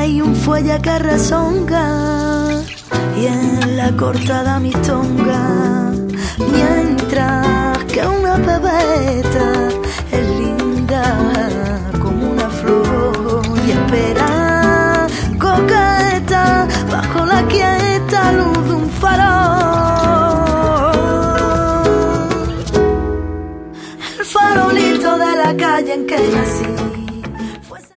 hay un fuelle que rezonga y en la cortada mi tonga, mientras que una pebeta es linda como una flor y espera